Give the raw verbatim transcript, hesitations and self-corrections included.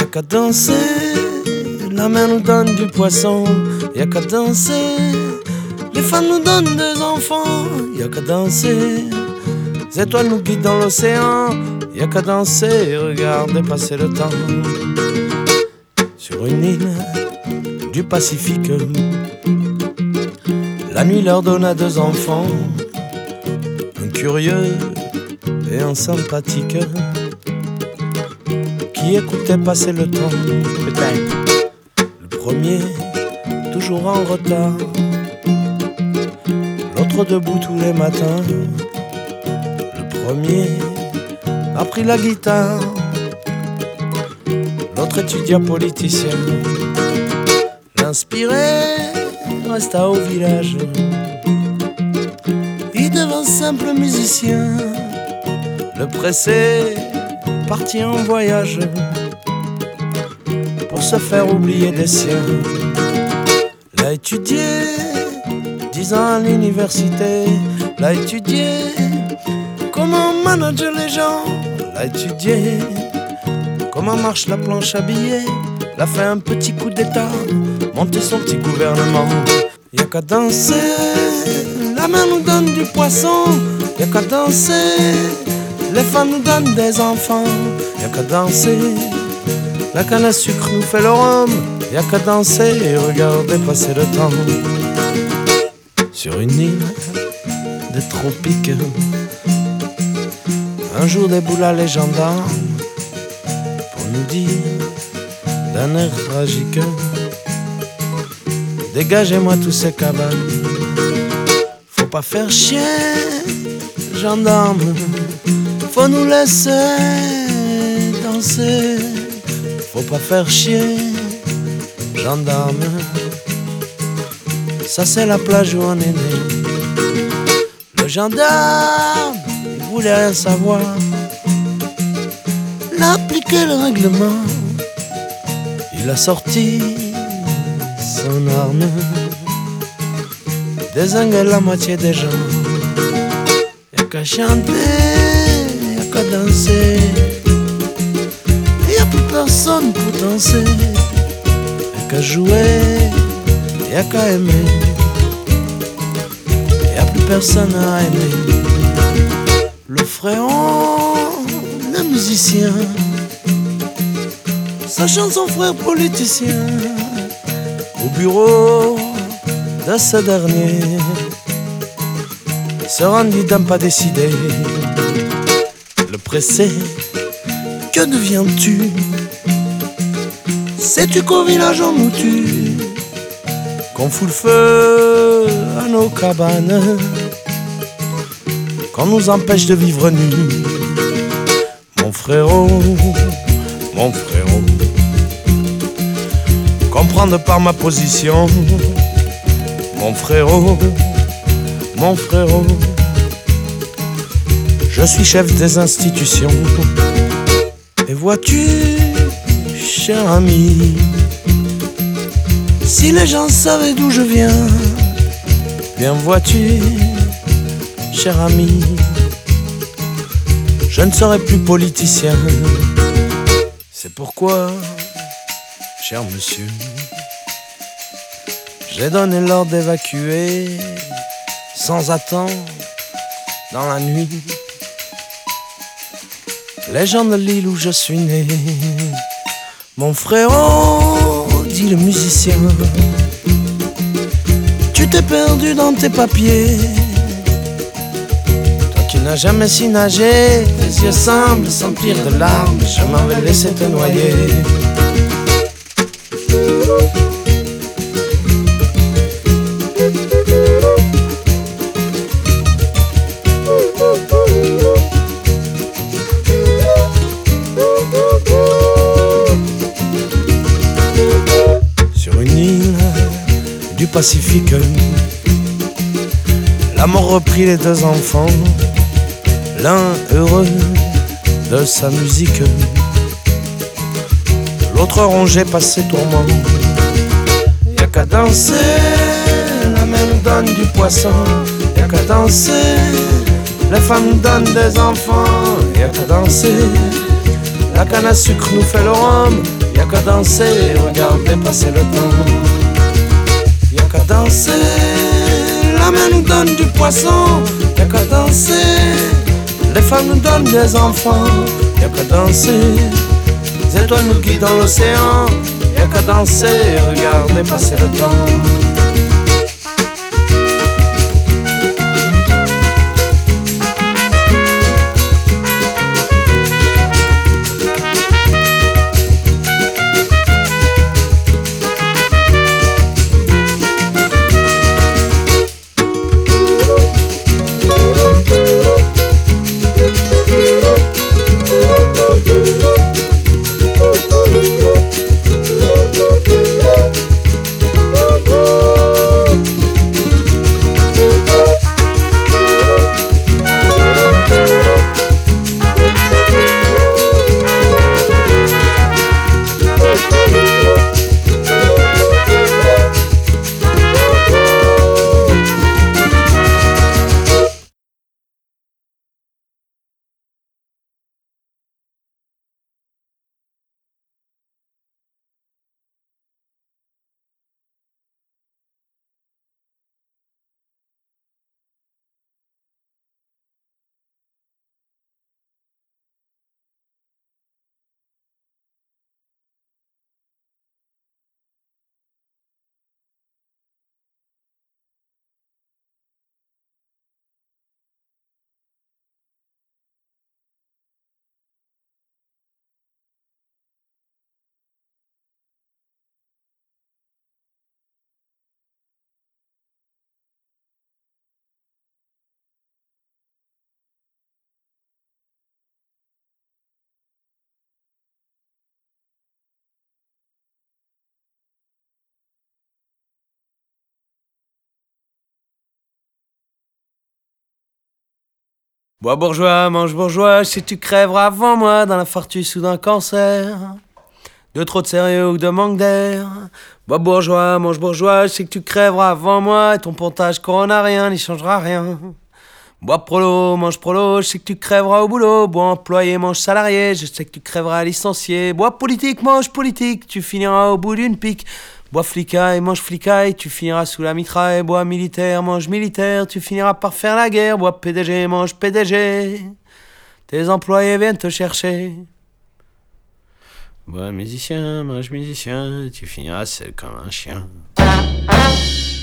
Y'a qu'à danser, la mer nous donne du poisson. Y'a qu'à danser, les femmes nous donnent des enfants. Y'a qu'à danser, les étoiles nous guident dans l'océan. Y'a qu'à danser, regardez passer le temps. Sur une île du Pacifique, la nuit leur donna deux enfants, un curieux et un sympathique, qui écoutait passer le temps. Peut-être le premier, toujours en retard, l'autre debout tous les matins. Le premier a pris la guitare, l'autre étudiant politicien. L'inspiré resta au village, il devint simple musicien. Le pressé partit en voyage pour se faire oublier des siens. L'a étudié dix ans à l'université, l'a étudié comment manager les gens, l'a étudié comment marche la planche à billets, l'a fait un petit coup d'état, monter son petit gouvernement. Y'a qu'à danser, la mer nous donne du poisson. Y'a qu'à danser, les femmes nous donnent des enfants. Y'a qu'à danser, la canne à sucre nous fait le rhum. Y'a qu'à danser et regarder passer le temps. Sur une île des tropiques, un jour déboula les gendarmes pour nous dire d'un air tragique: dégagez-moi tous ces cabanes. Faut pas faire chier, gendarme, faut nous laisser danser. Faut pas faire chier, gendarme, ça c'est la plage où on est né. Le gendarme, il voulait rien savoir, il a appliqué le règlement, il a sorti son arme, dézingué la moitié des gens. Y'a qu'à chanter, y'a qu'à danser, y'a plus personne pour danser. Y'a qu'à jouer, y'a qu'à aimer, y'a plus personne à aimer. Le frérot, le musicien, sachant son frère politicien, au bureau de ce dernier se rendit d'un pas décidé. Le pressé, que deviens-tu? Sais-tu qu'au village on nous tue, qu'on fout le feu à nos cabanes, qu'on nous empêche de vivre nus? Mon frérot, mon frérot, comprendre par ma position, mon frérot, mon frérot, je suis chef des institutions. Et vois-tu, cher ami, si les gens savaient d'où je viens, bien vois-tu, cher ami, je ne serai plus politicien. C'est pourquoi, cher monsieur, j'ai donné l'ordre d'évacuer sans attendre dans la nuit les gens de l'île où je suis né. Mon frérot, dit le musicien, tu t'es perdu dans tes papiers. Toi qui n'as jamais su nager, tes yeux semblent s'emplir de larmes. Je m'en vais laisser te noyer. Du Pacifique, la mort reprit les deux enfants, l'un heureux de sa musique, l'autre rongé par ses tourments. Y'a qu'à danser, la mer nous donne du poisson. Y'a qu'à danser, les femmes nous donnent des enfants. Y'a qu'à danser, la canne à sucre nous fait le rhum. Y'a qu'à danser, regarder passer le temps. Y'a qu'à danser, la main nous donne du poisson. Y'a qu'à danser, les femmes nous donnent des enfants. Y'a qu'à danser, les étoiles nous guident dans l'océan. Y'a qu'à danser, regarder passer le temps. Bois bourgeois, mange bourgeois, si tu crèveras avant moi d'un infarctus ou d'un cancer, de trop de sérieux ou de manque d'air. Bois bourgeois, mange bourgeois, je sais que tu crèveras avant moi et ton pontage coronarien n'y changera rien. Bois prolo, mange prolo, je sais que tu crèveras au boulot. Bois employé, mange salarié, je sais que tu crèveras licencié. Bois politique, mange politique, tu finiras au bout d'une pique. Bois flicaille, mange flicaille, tu finiras sous la mitraille. Bois militaire, mange militaire, tu finiras par faire la guerre. Bois P D G, mange P D G, tes employés viennent te chercher. Bois musicien, mange musicien, tu finiras seul comme un chien.